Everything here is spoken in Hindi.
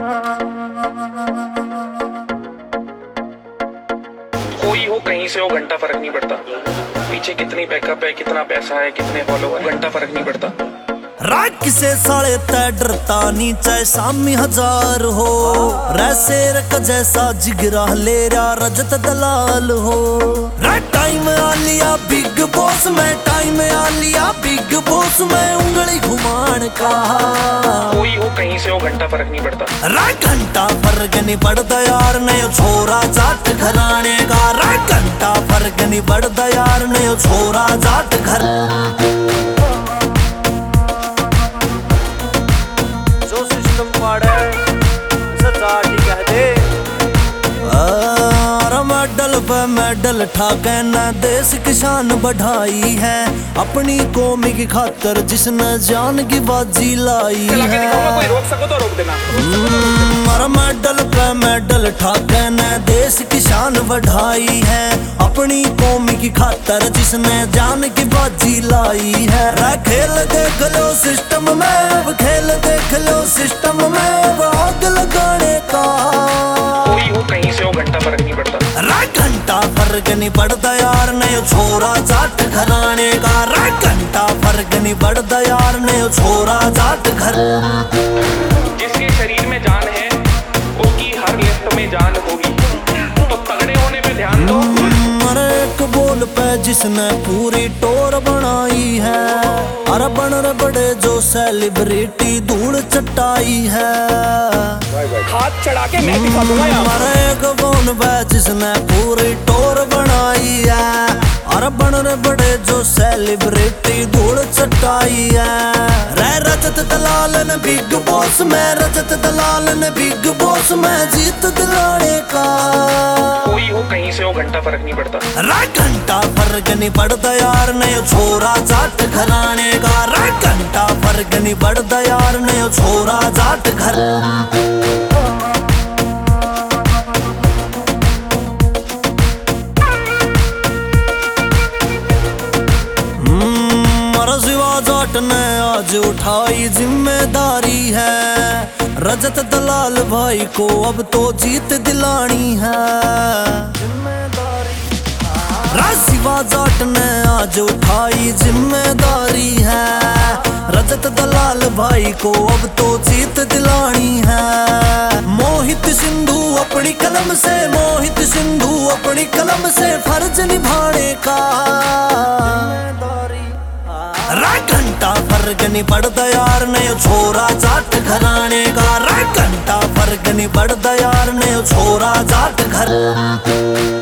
कोई हो कहीं से हो घंटा फर्क नहीं पड़ता, पीछे कितनी बैकअप है, कितना पैसा है, कितने फॉलोवर, घंटा फर्क नहीं पड़ता। राख से साले तय डरता नी चाहे सामी हजार हो, रैसेर का जैसा जिगरा ले रहा रजत दलाल हो। टाइम आ लिया बिग बॉस में, टाइम आ लिया बिग बॉस में उंगली घुमान का। कोई हो कहीं से हो घंटा फर्क नहीं पड़ता, घंटा फर्क नहीं पड़ता यार ने छोरा जाट घराने का। घंटा फर्क नहीं पड़ता यार ने छोरा जाट घर। मेडल पे मेडल ठाके न देश की शान बढ़ाई है, अपनी कौमी की खातर जिसने जान की बाजी लाई है। रोक सको तो रोक देना। मेडल पे मेडल ठाके न देश की शान बढ़ाई है, अपनी कौमी की खातर जिसने जान की बाजी लाई है। खेल देख लो सिस्टम में, अब खेल देख लो सिस्टम में, अब आग लगाने का। कोई हो कहीं से हो घंटा फर्क नहीं पड़ता, घंटा फर्क नहीं पड़ता यार ने छोरा जाट घराने का। घंटा फर्क नहीं पड़ता यार ने छोरा जाट घर। जिसके शरीर में जान है उसकी हर लिस्ट में जान होगी, तो तगड़े होने पे ध्यान दो। एक बोल पे जिसने पूरी टोर बनाई है, अरे बन रे बड़े जो सेलिब्रिटी धूल चटाई है। हाथ चढ़ा के मैं दिखा दूंगा यार। एक बोल पे जिसने पूरी टोर बनाई है, अरे बन रे बड़े जो सेलिब्रिटी धूल चटाई है। रजत दलाल ने बिग बॉस में, रजत दलाल ने बिग बॉस में जीत दिलाने का। कोई हो कहीं से हो घंटा फर्क नहीं पड़ता, घंटा फर्क नहीं पड़ता यार ने छोरा जाट घराने का। घंटा फर्क नहीं पड़ता यार ने छोरा जाट घर। जाट ने आज उठाई जिम्मेदारी है, रजत दलाल भाई को अब तो जीत दिलानी है। शिवा जाट ने आज उठाई जिम्मेदारी है, रजत दलाल भाई को अब तो जीत दिलानी है। मोहित सिंधु अपनी कलम से, मोहित सिंधु अपनी कलम से फर्ज निभाने का। घंटा फर्क नहीं पड़ता यार ने छोरा जाट घराने का। घंटा फर्क नहीं पड़ता यार ने छोरा जाट घर।